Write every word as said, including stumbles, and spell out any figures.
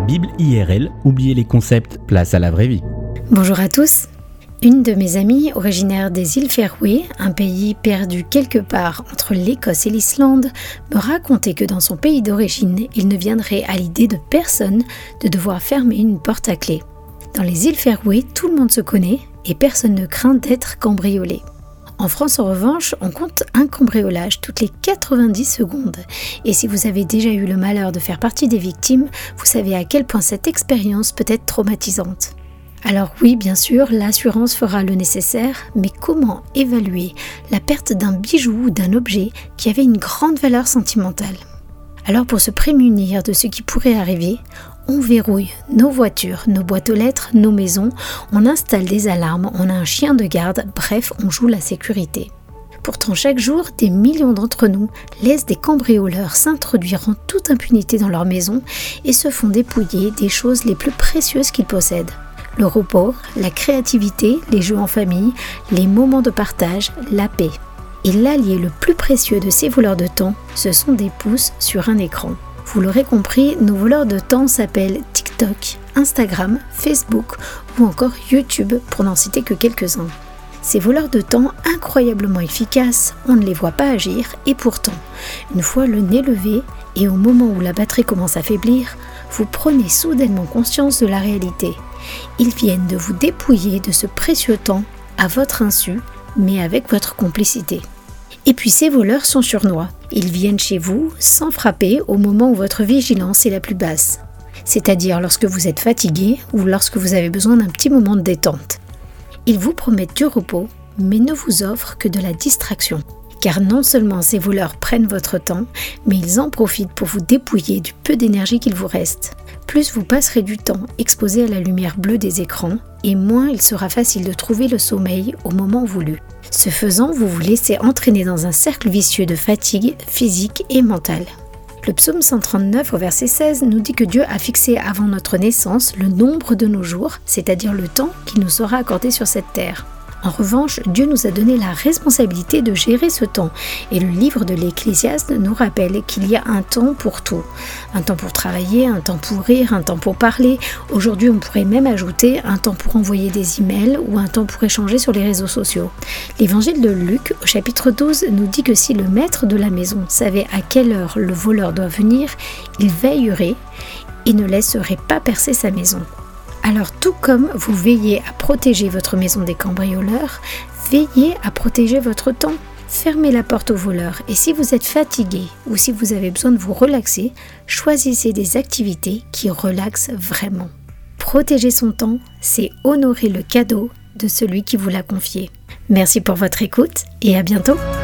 Bible I R L, oubliez les concepts, place à la vraie vie. Bonjour à tous. Une de mes amies, originaire des îles Féroé, un pays perdu quelque part entre l'Écosse et l'Islande, me racontait que dans son pays d'origine, il ne viendrait à l'idée de personne de devoir fermer une porte à clé. Dans les îles Féroé, tout le monde se connaît et personne ne craint d'être cambriolé. En France, en revanche, on compte un cambriolage toutes les quatre-vingt-dix secondes. Et si vous avez déjà eu le malheur de faire partie des victimes, vous savez à quel point cette expérience peut être traumatisante. Alors oui, bien sûr, l'assurance fera le nécessaire, mais comment évaluer la perte d'un bijou ou d'un objet qui avait une grande valeur sentimentale ? Alors pour se prémunir de ce qui pourrait arriver, on verrouille nos voitures, nos boîtes aux lettres, nos maisons, on installe des alarmes, on a un chien de garde, bref, on joue la sécurité. Pourtant, chaque jour, des millions d'entre nous laissent des cambrioleurs s'introduire en toute impunité dans leur maison et se font dépouiller des choses les plus précieuses qu'ils possèdent. Le repos, la créativité, les jeux en famille, les moments de partage, la paix. Et l'allié le plus précieux de ces voleurs de temps, ce sont des pouces sur un écran. Vous l'aurez compris, nos voleurs de temps s'appellent TikTok, Instagram, Facebook ou encore YouTube, pour n'en citer que quelques-uns. Ces voleurs de temps incroyablement efficaces, on ne les voit pas agir et pourtant, une fois le nez levé et au moment où la batterie commence à faiblir, vous prenez soudainement conscience de la réalité. Ils viennent de vous dépouiller de ce précieux temps à votre insu, mais avec votre complicité. Et puis ces voleurs sont sournois. Ils viennent chez vous sans frapper au moment où votre vigilance est la plus basse. C'est-à-dire lorsque vous êtes fatigué ou lorsque vous avez besoin d'un petit moment de détente. Ils vous promettent du repos, mais ne vous offrent que de la distraction. Car non seulement ces voleurs prennent votre temps, mais ils en profitent pour vous dépouiller du peu d'énergie qu'il vous reste. Plus vous passerez du temps exposé à la lumière bleue des écrans, et moins il sera facile de trouver le sommeil au moment voulu. Ce faisant, vous vous laissez entraîner dans un cercle vicieux de fatigue physique et mentale. Le psaume cent trente-neuf au verset seize nous dit que Dieu a fixé avant notre naissance le nombre de nos jours, c'est-à-dire le temps qu'il nous sera accordé sur cette terre. En revanche, Dieu nous a donné la responsabilité de gérer ce temps et le livre de l'Ecclésiaste nous rappelle qu'il y a un temps pour tout. Un temps pour travailler, un temps pour rire, un temps pour parler. Aujourd'hui, on pourrait même ajouter un temps pour envoyer des emails ou un temps pour échanger sur les réseaux sociaux. L'évangile de Luc, au chapitre douze, nous dit que si le maître de la maison savait à quelle heure le voleur doit venir, il veillerait et ne laisserait pas percer sa maison. Alors tout comme vous veillez à protéger votre maison des cambrioleurs, veillez à protéger votre temps. Fermez la porte aux voleurs et si vous êtes fatigué ou si vous avez besoin de vous relaxer, choisissez des activités qui relaxent vraiment. Protéger son temps, c'est honorer le cadeau de celui qui vous l'a confié. Merci pour votre écoute et à bientôt.